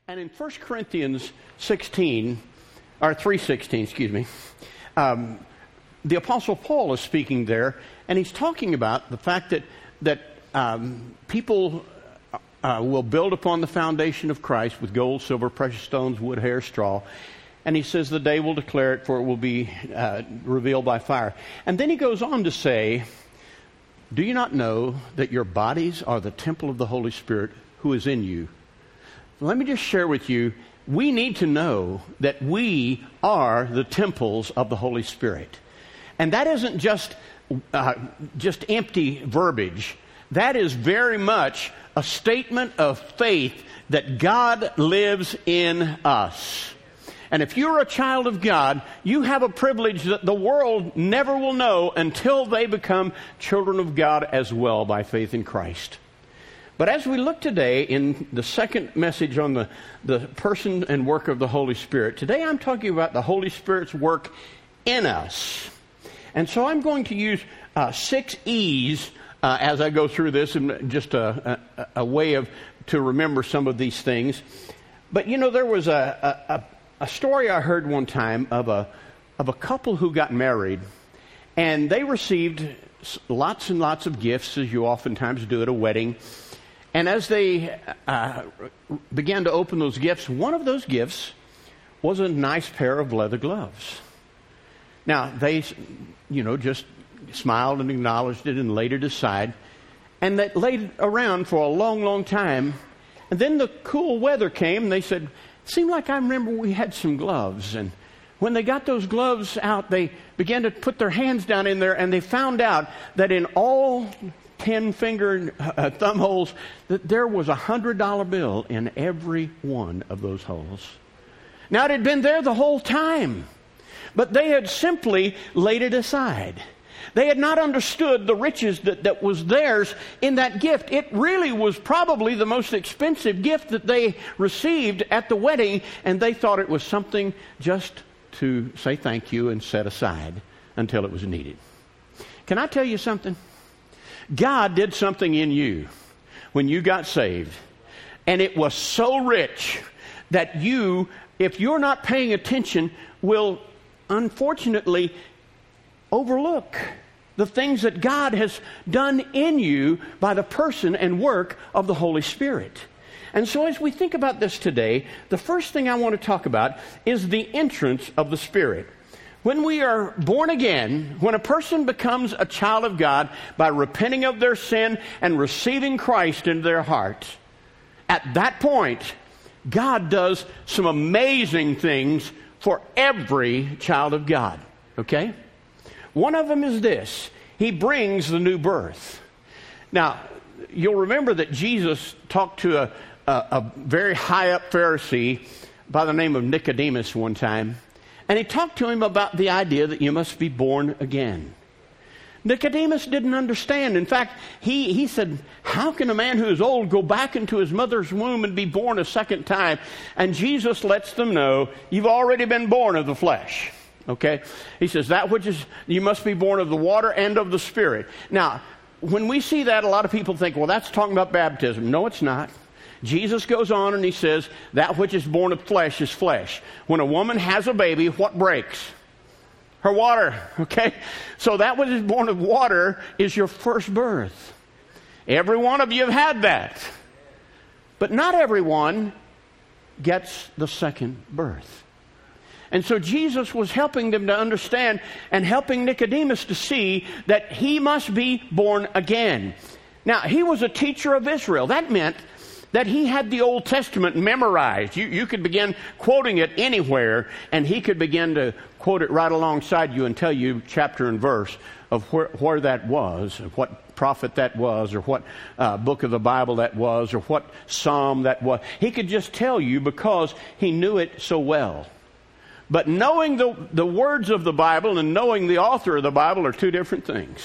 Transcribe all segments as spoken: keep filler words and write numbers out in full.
And in First Corinthians sixteen, or three sixteen, excuse me, um, the Apostle Paul is speaking there, and he's talking about the fact that that um, people uh, will build upon the foundation of Christ with gold, silver, precious stones, wood, hair, straw. And he says the day will declare it, for it will be uh, revealed by fire. And then he goes on to say, do you not know that your bodies are the temple of the Holy Spirit who is in you? Let me just share with you, we need to know that we are the temples of the Holy Spirit. And that isn't just uh, just empty verbiage. That is very much a statement of faith that God lives in us. And if you're a child of God, you have a privilege that the world never will know until they become children of God as well by faith in Christ. But as we look today in the second message on the, the person and work of the Holy Spirit, today I'm talking about the Holy Spirit's work in us. And so I'm going to use uh, six E's uh, as I go through this, and just a, a, a way of to remember some of these things. But you know, there was a, a, a story I heard one time of a of a couple who got married, and they received lots and lots of gifts, as you oftentimes do at a wedding. And as they uh, began to open those gifts, one of those gifts was a nice pair of leather gloves. Now, they, you know, just smiled and acknowledged it and laid it aside. And that laid around for a long, long time. And then the cool weather came, and they said, it seemed like I remember we had some gloves. And when they got those gloves out, they began to put their hands down in there, and they found out that in all ten finger uh, thumb holes, that there was a hundred dollar bill in every one of those holes. Now, it had been there the whole time, but they had simply laid it aside. They had not understood the riches that, that was theirs in that gift. It really was probably the most expensive gift that they received at the wedding, and they thought it was something just to say thank you and set aside until it was needed. Can I tell you something? God did something in you when you got saved, and it was so rich that you, if you're not paying attention, will unfortunately overlook the things that God has done in you by the person and work of the Holy Spirit. And so as we think about this today, the first thing I want to talk about is the entrance of the Spirit. When we are born again, when a person becomes a child of God by repenting of their sin and receiving Christ into their heart, at that point, God does some amazing things for every child of God. Okay? One of them is this. He brings the new birth. Now, you'll remember that Jesus talked to a, a, a very high-up Pharisee by the name of Nicodemus one time. And he talked to him about the idea that you must be born again. Nicodemus didn't understand. In fact, he, he said, how can a man who is old go back into his mother's womb and be born a second time? And Jesus lets them know, you've already been born of the flesh. Okay? He says, that which is, you must be born of the water and of the Spirit. Now, when we see that, a lot of people think, well, that's talking about baptism. No, it's not. Jesus goes on and he says, that which is born of flesh is flesh. When a woman has a baby, what breaks? Her water, okay? So that which is born of water is your first birth. Every one of you have had that. But not everyone gets the second birth. And so Jesus was helping them to understand and helping Nicodemus to see that he must be born again. Now, he was a teacher of Israel. That meant that he had the Old Testament memorized. You, you could begin quoting it anywhere, and he could begin to quote it right alongside you and tell you chapter and verse of where, where that was, of what prophet that was, or what uh, book of the Bible that was, or what psalm that was. He could just tell you because he knew it so well. But knowing the, the words of the Bible and knowing the author of the Bible are two different things.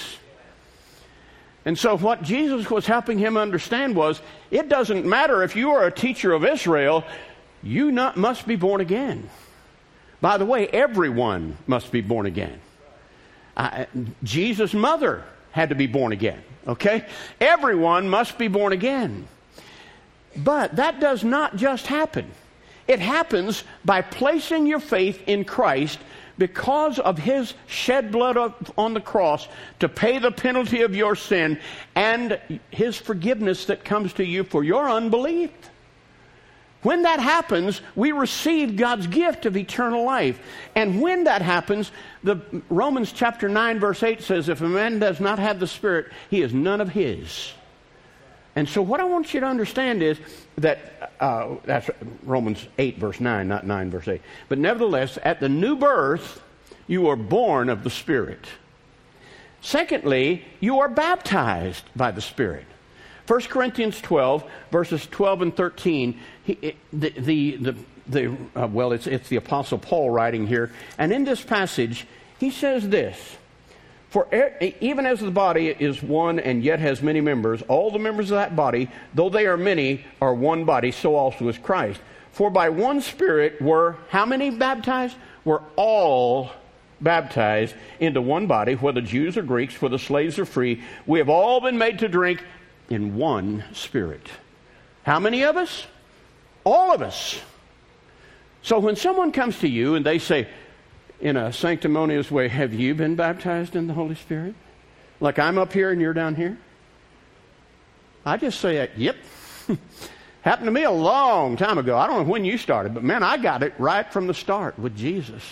And so what Jesus was helping him understand was, it doesn't matter if you are a teacher of Israel, you not, must be born again. By the way, everyone must be born again. Uh, Jesus' mother had to be born again. Okay? Everyone must be born again. But that does not just happen. It happens by placing your faith in Christ because of His shed blood on the cross to pay the penalty of your sin and His forgiveness that comes to you for your unbelief. When that happens, we receive God's gift of eternal life. And when that happens, the Romans chapter nine verse eight says, if a man does not have the Spirit, he is none of His. And so what I want you to understand is that, uh, that's Romans eight verse nine, not nine verse eight. But nevertheless, at the new birth, you are born of the Spirit. Secondly, you are baptized by the Spirit. First Corinthians twelve, verses twelve and thirteen, he, the, the, the, the uh, well, it's, it's the Apostle Paul writing here. And in this passage, he says this, for e- even as the body is one and yet has many members, all the members of that body, though they are many, are one body, so also is Christ. For by one Spirit were, how many baptized? Were all baptized into one body, whether Jews or Greeks, whether slaves or free. We have all been made to drink in one Spirit. How many of us? All of us. So when someone comes to you and they say, in a sanctimonious way, have you been baptized in the Holy Spirit? Like I'm up here and you're down here? I just say, yep. Happened to me a long time ago. I don't know when you started, but man, I got it right from the start with Jesus.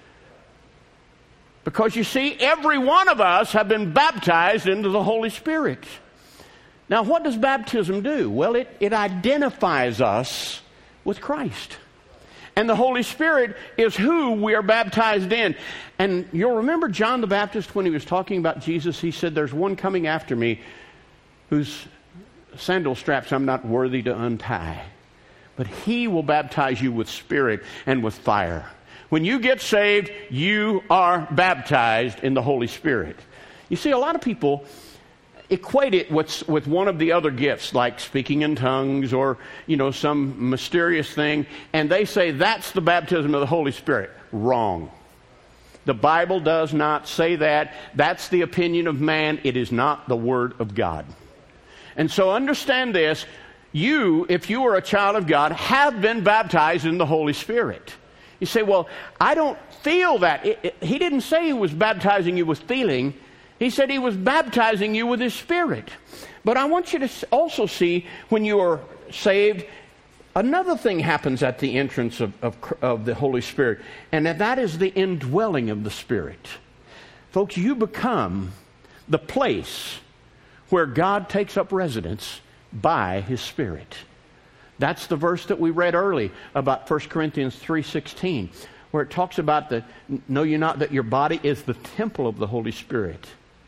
Because you see, every one of us have been baptized into the Holy Spirit. Now, what does baptism do? Well, it, it identifies us with Christ. And the Holy Spirit is who we are baptized in. And you'll remember John the Baptist, when he was talking about Jesus, he said, there's one coming after me whose sandal straps I'm not worthy to untie. But He will baptize you with Spirit and with fire. When you get saved, you are baptized in the Holy Spirit. You see, a lot of people equate it with, with one of the other gifts, like speaking in tongues or, you know, some mysterious thing, and they say that's the baptism of the Holy Spirit. Wrong. The Bible does not say that. That's the opinion of man. It is not the Word of God. And so understand this. You, if you are a child of God, have been baptized in the Holy Spirit. You say, well, I don't feel that. It, it, he didn't say He was baptizing you with feeling. He said He was baptizing you with His Spirit. But I want you to also see, when you are saved, another thing happens at the entrance of, of, of the Holy Spirit, and that is the indwelling of the Spirit. Folks, you become the place where God takes up residence by His Spirit. That's the verse that we read early about First Corinthians three sixteen, where it talks about the, know you not that your body is the temple of the Holy Spirit.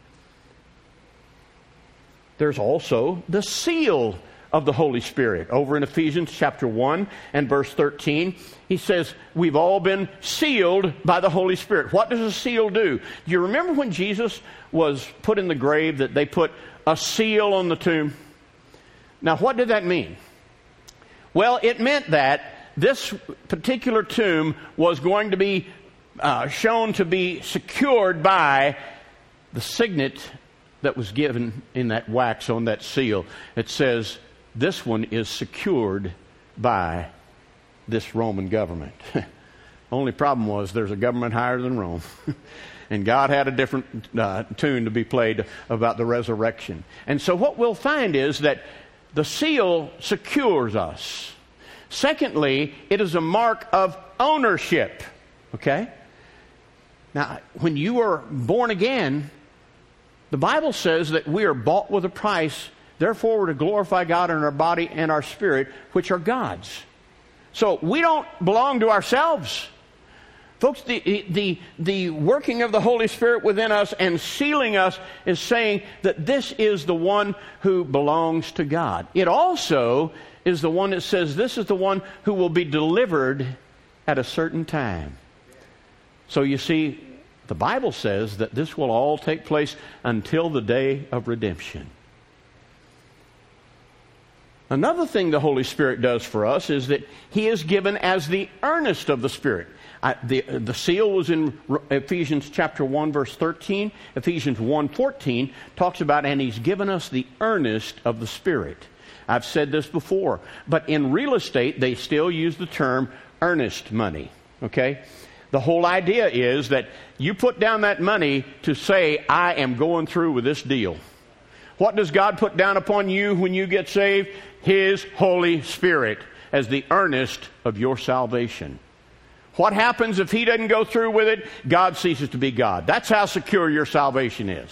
There's also the seal of the Holy Spirit. Over in Ephesians chapter one and verse thirteen, he says, we've all been sealed by the Holy Spirit. What does a seal do? Do you remember when Jesus was put in the grave that they put a seal on the tomb? Now, what did that mean? Well, it meant that this particular tomb was going to be uh, shown to be secured by the signet that was given in that wax on that seal. It says, this one is secured by this Roman government. Only problem was there's a government higher than Rome. And God had a different uh, tune to be played about the resurrection. And so what we'll find is that the seal secures us. Secondly, it is a mark of ownership. Okay? Now, when you are born again, the Bible says that we are bought with a price. Therefore, we're to glorify God in our body and our spirit, which are God's. So we don't belong to ourselves. Folks, the, the, the working of the Holy Spirit within us and sealing us is saying that this is the one who belongs to God. It also is the one that says this is the one who will be delivered at a certain time. So you see, the Bible says that this will all take place until the day of redemption. Another thing the Holy Spirit does for us is that He is given as the earnest of the Spirit. I, the, the seal was in Ephesians chapter one, verse thirteen. Ephesians one fourteen talks about, and He's given us the earnest of the Spirit. I've said this before, but in real estate, they still use the term earnest money, okay? The whole idea is that you put down that money to say, I am going through with this deal. What does God put down upon you when you get saved? His Holy Spirit as the earnest of your salvation. What happens if He doesn't go through with it? God ceases to be God. That's how secure your salvation is.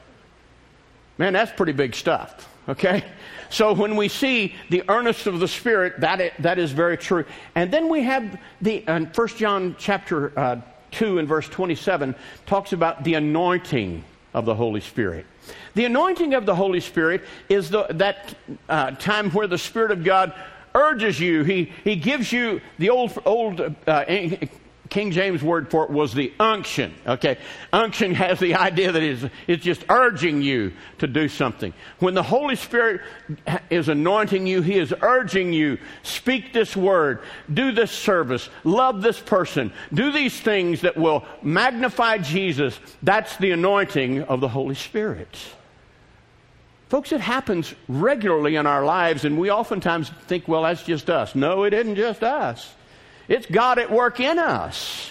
Man, that's pretty big stuff, okay? So when we see the earnest of the Spirit, that is, that is very true. And then we have the uh, First John chapter uh, two and verse twenty-seven talks about the anointing of the Holy Spirit. The anointing of the Holy Spirit is the, that uh, time where the Spirit of God urges you. He he gives you the old old uh, King James word for it was the unction. Okay, unction has the idea that it's, it's just urging you to do something. When the Holy Spirit is anointing you, He is urging you, speak this word, do this service, love this person, do these things that will magnify Jesus. That's the anointing of the Holy Spirit. Folks, it happens regularly in our lives, and we oftentimes think, well, that's just us. No, it isn't just us. It's God at work in us.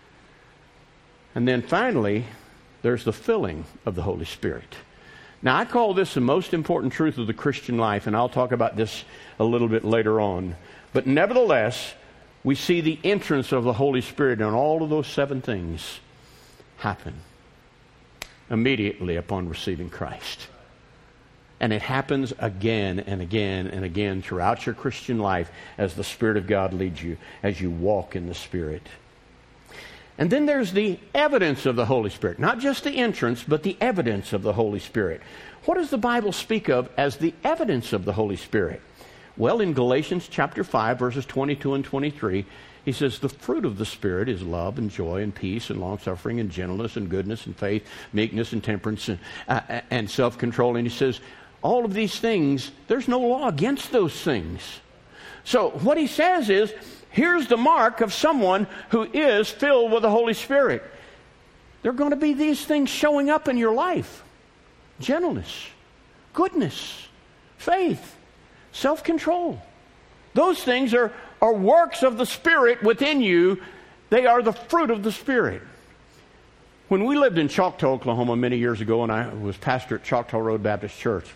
And then finally, there's the filling of the Holy Spirit. Now, I call this the most important truth of the Christian life, and I'll talk about this a little bit later on. But nevertheless, we see the entrance of the Holy Spirit, and all of those seven things happen immediately upon receiving Christ. And it happens again and again and again throughout your Christian life as the Spirit of God leads you, as you walk in the Spirit. And then there's the evidence of the Holy Spirit. Not just the entrance, but the evidence of the Holy Spirit. What does the Bible speak of as the evidence of the Holy Spirit? Well, in Galatians chapter five, verses twenty-two and twenty-three, he says, the fruit of the Spirit is love and joy and peace and long-suffering and gentleness and goodness and faith, meekness and temperance and, uh, and self-control. And he says, all of these things, there's no law against those things. So what he says is, here's the mark of someone who is filled with the Holy Spirit. There are going to be these things showing up in your life. Gentleness, goodness, faith, self-control. Those things are, are works of the Spirit within you. They are the fruit of the Spirit. When we lived in Choctaw, Oklahoma many years ago, and I was pastor at Choctaw Road Baptist Church,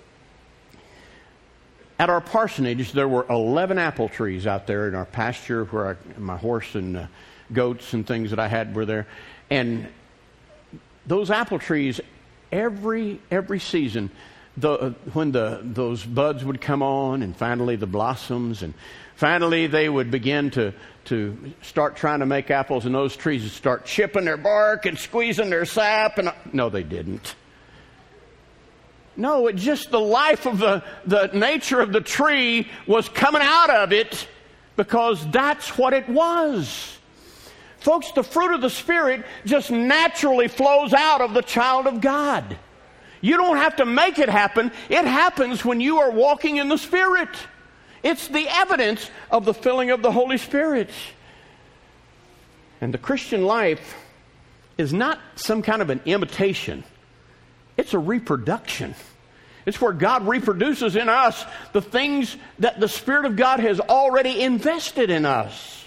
at our parsonage, there were eleven apple trees out there in our pasture where I, my horse and uh, goats and things that I had were there. And those apple trees, every every season, the, when the those buds would come on and finally the blossoms and finally they would begin to, to start trying to make apples, and those trees would start chipping their bark and squeezing their sap. And no, they didn't. No, it just the life of the, the nature of the tree was coming out of it because that's what it was. Folks, the fruit of the Spirit just naturally flows out of the child of God. You don't have to make it happen. It happens when you are walking in the Spirit. It's the evidence of the filling of the Holy Spirit. And the Christian life is not some kind of an imitation. It's a reproduction. It's where God reproduces in us the things that the Spirit of God has already invested in us.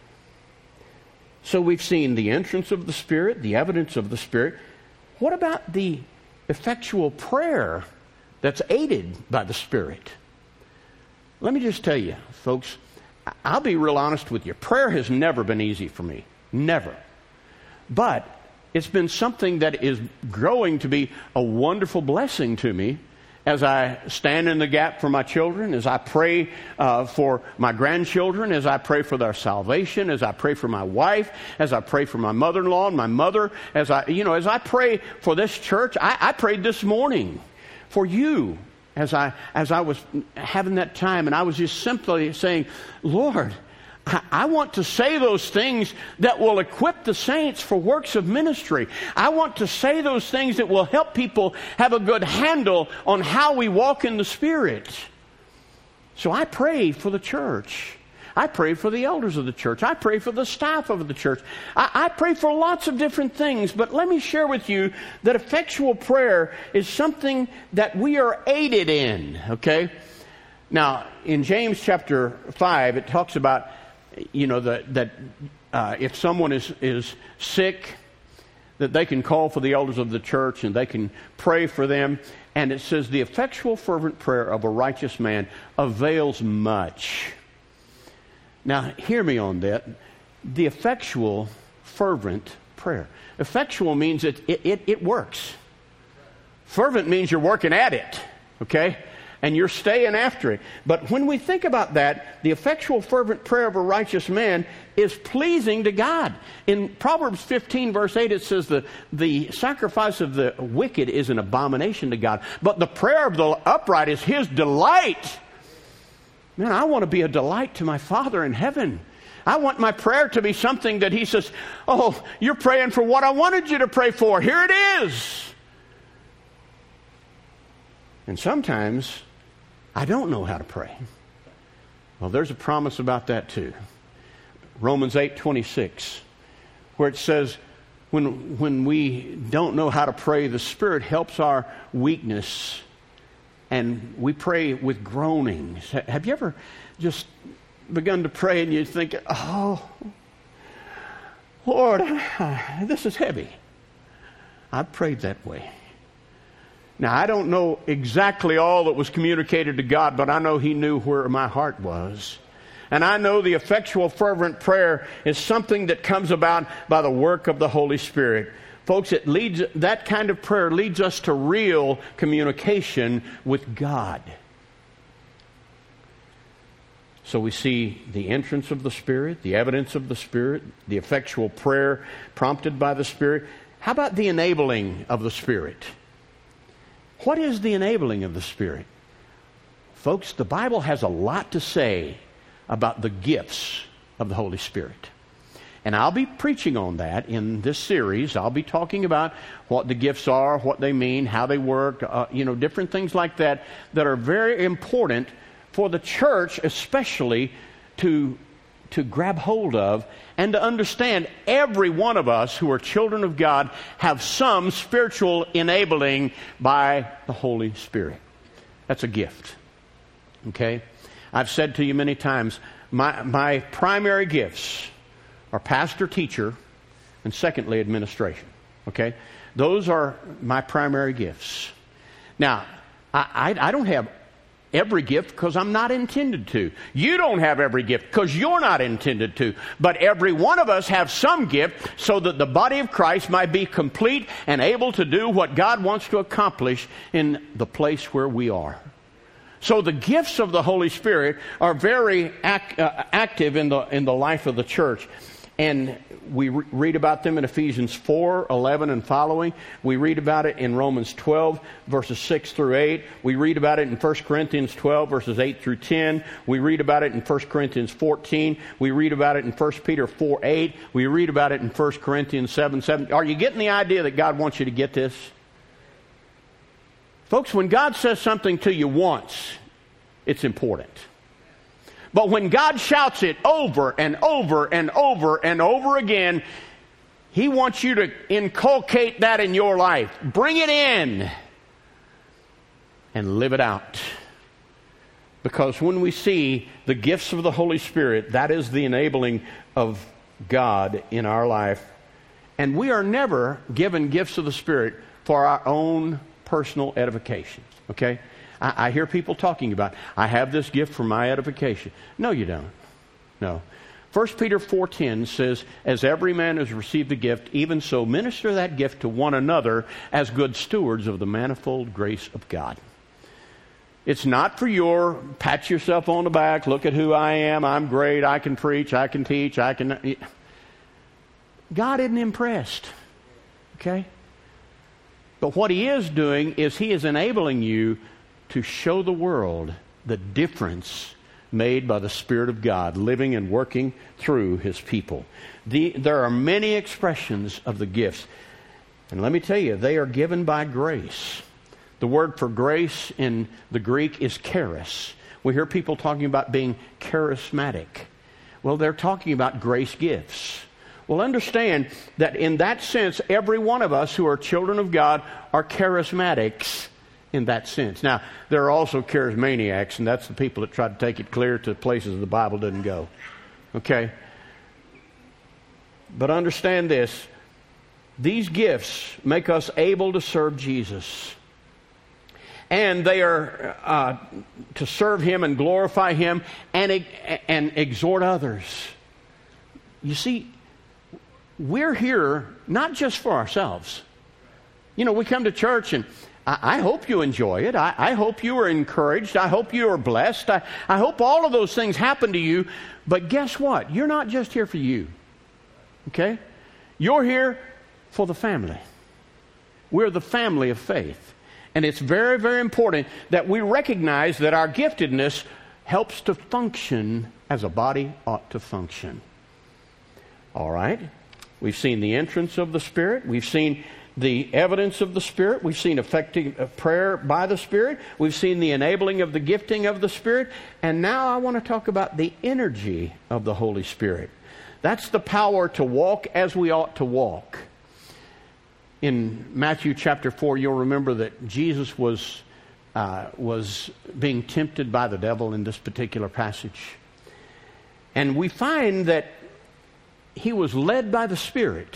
So we've seen the entrance of the Spirit, the evidence of the Spirit. What about the effectual prayer that's aided by the Spirit? Let me just tell you, folks, I'll be real honest with you. Prayer has never been easy for me. Never. But it's been something that is growing to be a wonderful blessing to me as I stand in the gap for my children, as I pray uh, for my grandchildren, as I pray for their salvation, as I pray for my wife, as I pray for my mother-in-law and my mother, as I, you know, as I pray for this church. I, I prayed this morning for you as I as I was having that time, and I was just simply saying, Lord, I want to say those things that will equip the saints for works of ministry. I want to say those things that will help people have a good handle on how we walk in the Spirit. So I pray for the church. I pray for the elders of the church. I pray for the staff of the church. I, I pray for lots of different things. But let me share with you that effectual prayer is something that we are aided in, okay? Now, in James chapter five, it talks about, you know, the, that uh, if someone is, is sick, that they can call for the elders of the church and they can pray for them. And it says, the effectual fervent prayer of a righteous man avails much. Now, hear me on that. The effectual fervent prayer. Effectual means it, it, it, it works. Fervent means you're working at it, okay? And you're staying after it. But when we think about that, the effectual fervent prayer of a righteous man is pleasing to God. In Proverbs fifteen, verse eight, it says the, the sacrifice of the wicked is an abomination to God. But the prayer of the upright is his delight. Man, I want to be a delight to my Father in heaven. I want my prayer to be something that he says, oh, you're praying for what I wanted you to pray for. Here it is. And sometimes I don't know how to pray. Well, there's a promise about that too. Romans eight twenty-six, where it says, when, when we don't know how to pray, the Spirit helps our weakness, and we pray with groanings. Have you ever just begun to pray and you think, oh, Lord, this is heavy? I've prayed that way. Now, I don't know exactly all that was communicated to God, but I know He knew where my heart was. And I know the effectual fervent prayer is something that comes about by the work of the Holy Spirit. Folks, it leads, that kind of prayer leads us to real communication with God. So we see the entrance of the Spirit, the evidence of the Spirit, the effectual prayer prompted by the Spirit. How about the enabling of the Spirit? What is the enabling of the Spirit? Folks, the Bible has a lot to say about the gifts of the Holy Spirit. And I'll be preaching on that in this series. I'll be talking about what the gifts are, what they mean, how they work, uh, you know, different things like that that are very important for the church especially to, to grab hold of and to understand. Every one of us who are children of God have some spiritual enabling by the Holy Spirit. That's a gift. Okay? I've said to you many times, my, my primary gifts are pastor, teacher, and secondly, administration. Okay? Those are my primary gifts. Now, I, I, I don't have every gift because I'm not intended to. You don't have every gift because you're not intended to. But every one of us have some gift so that the body of Christ might be complete and able to do what God wants to accomplish in the place where we are. So the gifts of the Holy Spirit are very act, uh, active in the in the life of the church. And we re- read about them in Ephesians four, eleven and following. We read about it in Romans twelve, verses six through eight. We read about it in First Corinthians twelve, verses eight through ten. We read about it in First Corinthians fourteen. We read about it in First Peter four, eight. We read about it in First Corinthians seven, seven. Are you getting the idea that God wants you to get this? Folks, when God says something to you once, it's important. But when God shouts it over and over and over and over again, He wants you to inculcate that in your life. Bring it in and live it out. Because when we see the gifts of the Holy Spirit, that is the enabling of God in our life. And we are never given gifts of the Spirit for our own personal edification. Okay? I, I hear people talking about, I have this gift for my edification. No, you don't. No. First Peter four ten says, as every man has received a gift, even so minister that gift to one another as good stewards of the manifold grace of God. It's not for your pat yourself on the back, look at who I am, I'm great, I can preach, I can teach, I can... God isn't impressed. Okay? But what He is doing is He is enabling you to show the world the difference made by the Spirit of God living and working through His people. The, there are many expressions of the gifts. And let me tell you, they are given by grace. The word for grace in the Greek is charis. We hear people talking about being charismatic. Well, they're talking about grace gifts. Well, understand that in that sense, every one of us who are children of God are charismatics in that sense. Now, there are also charismaniacs, and that's the people that try to take it clear to places the Bible doesn't go. Okay? But understand this. These gifts make us able to serve Jesus. And they are uh, to serve Him and glorify Him and, and exhort others. You see, we're here not just for ourselves. You know, we come to church and I, I hope you enjoy it. I, I hope you are encouraged. I hope you are blessed. I, I hope all of those things happen to you. But guess what? You're not just here for you. Okay? You're here for the family. We're the family of faith. And it's very, very important that we recognize that our giftedness helps to function as a body ought to function. All right? We've seen the entrance of the Spirit. We've seen the evidence of the Spirit. We've seen effective prayer by the Spirit. We've seen the enabling of the gifting of the Spirit. And now I want to talk about the energy of the Holy Spirit. That's the power to walk as we ought to walk. In Matthew chapter four, you'll remember that Jesus was, uh, was being tempted by the devil in this particular passage. And we find that He was led by the Spirit.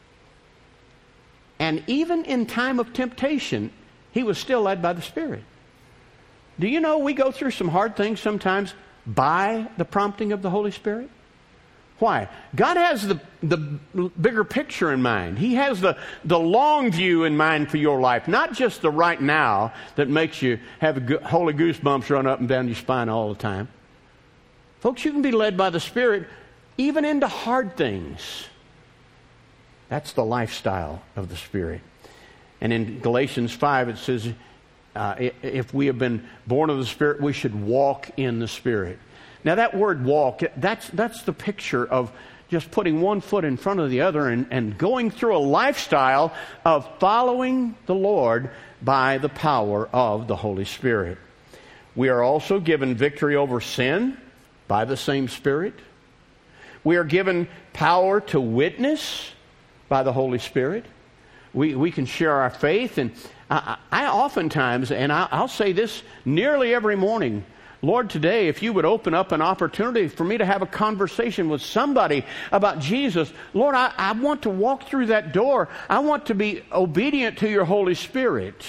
And even in time of temptation, He was still led by the Spirit. Do you know we go through some hard things sometimes by the prompting of the Holy Spirit? Why? God has the, the bigger picture in mind. He has the, the long view in mind for your life, not just the right now that makes you have a go- holy goosebumps run up and down your spine all the time. Folks, you can be led by the Spirit even into hard things. That's the lifestyle of the Spirit. And in Galatians five it says, uh, if we have been born of the Spirit, we should walk in the Spirit. Now that word walk, that's, that's the picture of just putting one foot in front of the other and, and going through a lifestyle of following the Lord by the power of the Holy Spirit. We are also given victory over sin by the same Spirit. We are given power to witness by the Holy Spirit. We, we can share our faith. And I, I oftentimes, and I, I'll say this nearly every morning, Lord, today, if you would open up an opportunity for me to have a conversation with somebody about Jesus, Lord, I, I want to walk through that door. I want to be obedient to your Holy Spirit.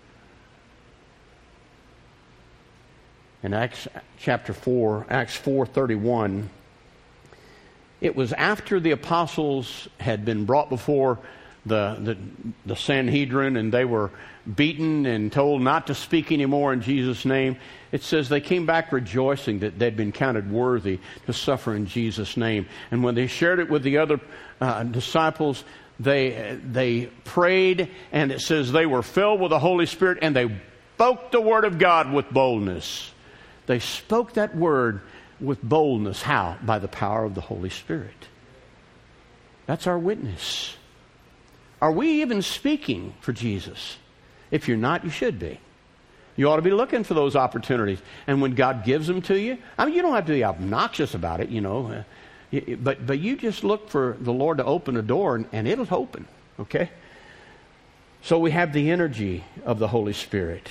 In Acts chapter four, Acts four thirty-one, it was after the apostles had been brought before the, the, the Sanhedrin and they were beaten and told not to speak anymore in Jesus' name. It says they came back rejoicing that they'd been counted worthy to suffer in Jesus' name. And when they shared it with the other uh, disciples, they, they prayed, and it says they were filled with the Holy Spirit and they spoke the word of God with boldness. They spoke that word with boldness. How? By the power of the Holy Spirit. That's our witness. Are we even speaking for Jesus? If you're not, you should be. You ought to be looking for those opportunities. And when God gives them to you, I mean, you don't have to be obnoxious about it, you know. Uh, but, but you just look for the Lord to open a door, and, and it'll open, okay? So we have the energy of the Holy Spirit.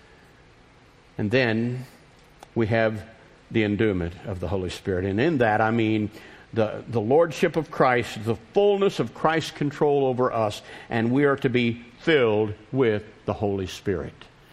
And then we have the endowment of the Holy Spirit. And in that, I mean the, the lordship of Christ, the fullness of Christ's control over us, and we are to be filled with the Holy Spirit.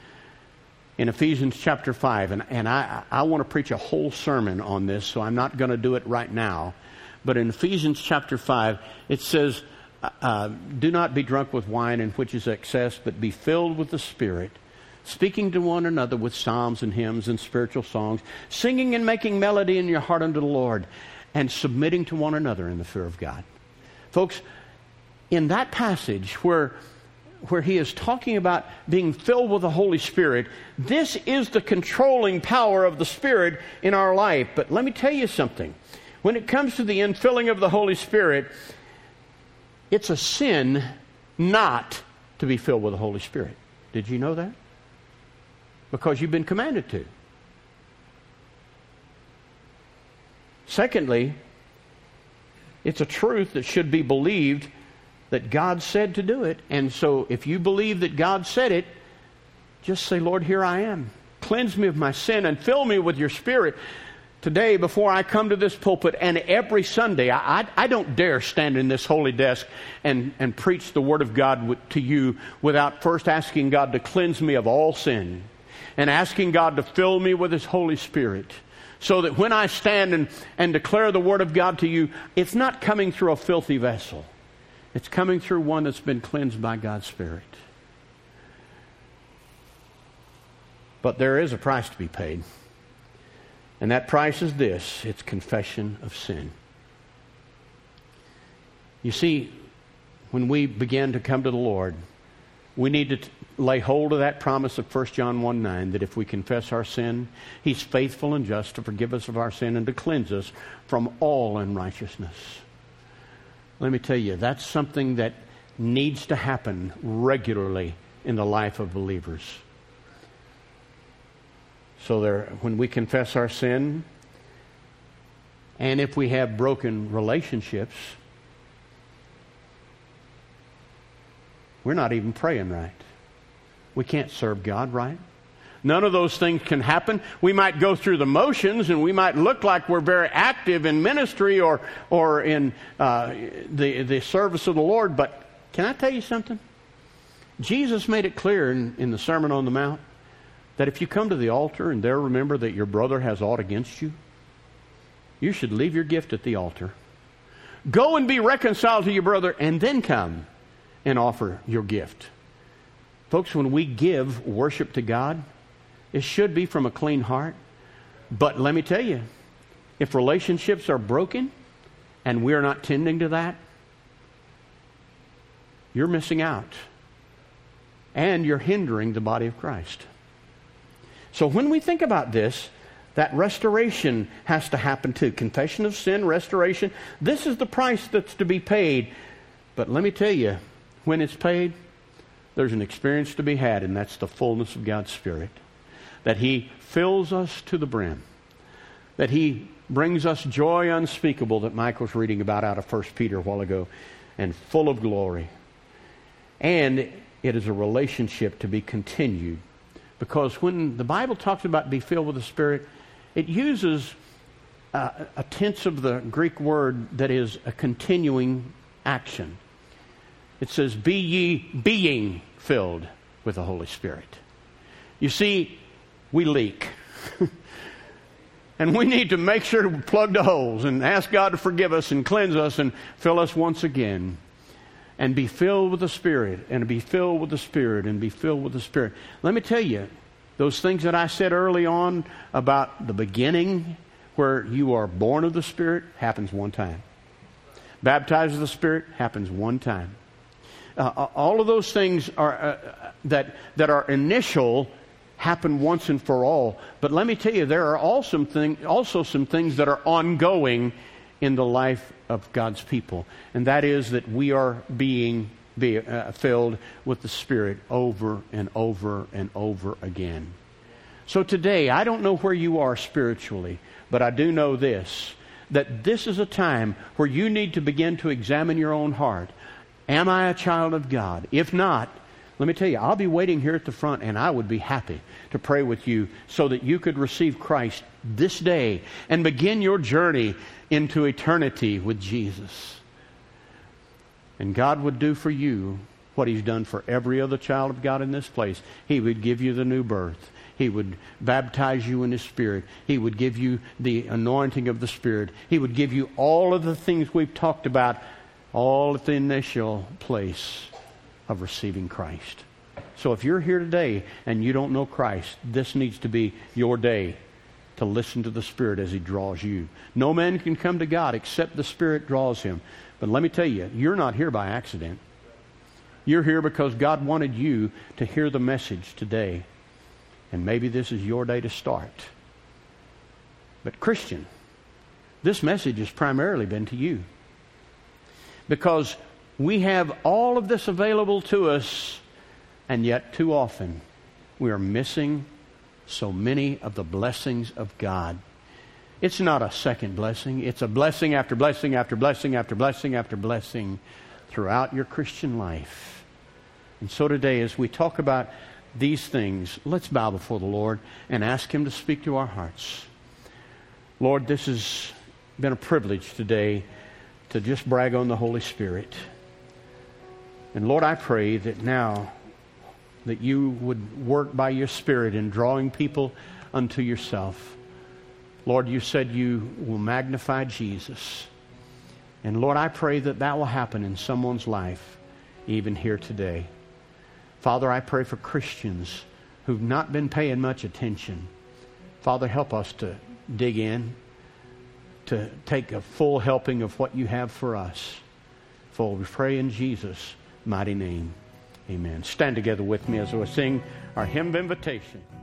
In Ephesians chapter five, and, and I, I want to preach a whole sermon on this, so I'm not going to do it right now. But in Ephesians chapter five, it says, uh, do not be drunk with wine in which is excess, but be filled with the Spirit, speaking to one another with psalms and hymns and spiritual songs, singing and making melody in your heart unto the Lord, and submitting to one another in the fear of God. Folks, in that passage where, where he is talking about being filled with the Holy Spirit, this is the controlling power of the Spirit in our life. But let me tell you something. When it comes to the infilling of the Holy Spirit, it's a sin not to be filled with the Holy Spirit. Did you know that? Because you've been commanded to. Secondly, it's a truth that should be believed that God said to do it. And so if you believe that God said it, just say, Lord, here I am. Cleanse me of my sin and fill me with your Spirit. Today, before I come to this pulpit, and every Sunday, I, I, I don't dare stand in this holy desk and, and preach the Word of God w- to you without first asking God to cleanse me of all sin and asking God to fill me with His Holy Spirit, so that when I stand and, and declare the Word of God to you, it's not coming through a filthy vessel. It's coming through one that's been cleansed by God's Spirit. But there is a price to be paid. And that price is this: it's confession of sin. You see, when we begin to come to the Lord, we need to t- lay hold of that promise of First John one nine, that if we confess our sin, He's faithful and just to forgive us of our sin and to cleanse us from all unrighteousness. Let me tell you, that's something that needs to happen regularly in the life of believers. So there, when we confess our sin, and if we have broken relationships, we're not even praying right. We can't serve God right. None of those things can happen. We might go through the motions, and we might look like we're very active in ministry or or in uh, the the service of the Lord. But can I tell you something? Jesus made it clear in, in the Sermon on the Mount that if you come to the altar and there remember that your brother has aught against you, you should leave your gift at the altar. Go and be reconciled to your brother, and then come and offer your gift. Folks, when we give worship to God, it should be from a clean heart. But let me tell you, if relationships are broken and we're not tending to that, you're missing out. And you're hindering the body of Christ. So when we think about this, that restoration has to happen too. Confession of sin, restoration. This is the price that's to be paid. But let me tell you, when it's paid, there's an experience to be had, and that's the fullness of God's Spirit. That He fills us to the brim. That He brings us joy unspeakable that Mike was reading about out of First Peter a while ago, and full of glory. And it is a relationship to be continued. Because when the Bible talks about be filled with the Spirit, it uses uh, a tense of the Greek word that is a continuing action. It says, be ye being filled with the Holy Spirit. You see, we leak. And we need to make sure to plug the holes and ask God to forgive us and cleanse us and fill us once again. And be filled with the Spirit, and be filled with the Spirit, and be filled with the Spirit. Let me tell you, those things that I said early on about the beginning, where you are born of the Spirit, happens one time. Baptized of the Spirit happens one time. Uh, all of those things are uh, that that are initial happen once and for all. But let me tell you, there are also, thing, also some things that are ongoing in the life of God's people. And that is that we are being be, uh, filled with the Spirit over and over and over again. So today, I don't know where you are spiritually, but I do know this, that this is a time where you need to begin to examine your own heart. Am I a child of God? If not, let me tell you, I'll be waiting here at the front, and I would be happy to pray with you so that you could receive Christ this day and begin your journey into eternity with Jesus. And God would do for you what He's done for every other child of God in this place. He would give you the new birth. He would baptize you in His Spirit. He would give you the anointing of the Spirit. He would give you all of the things we've talked about, all at the initial place of receiving Christ. So if you're here today and you don't know Christ, this needs to be your day to listen to the Spirit as He draws you. No man can come to God except the Spirit draws him. But let me tell you, you're not here by accident. You're here because God wanted you to hear the message today. And maybe this is your day to start. But Christian, this message has primarily been to you. Because we have all of this available to us, and yet too often we are missing so many of the blessings of God. It's not a second blessing. It's a blessing after blessing after blessing after blessing after blessing throughout your Christian life. And so today, as we talk about these things, let's bow before the Lord and ask Him to speak to our hearts. Lord, this has been a privilege today to just brag on the Holy Spirit. And Lord, I pray that now that you would work by your Spirit in drawing people unto yourself. Lord, you said you will magnify Jesus. And Lord, I pray that that will happen in someone's life, even here today. Father, I pray for Christians who've not been paying much attention. Father, help us to dig in, to take a full helping of what you have for us. For we pray in Jesus' mighty name. Amen. Stand together with me as we sing our hymn of invitation.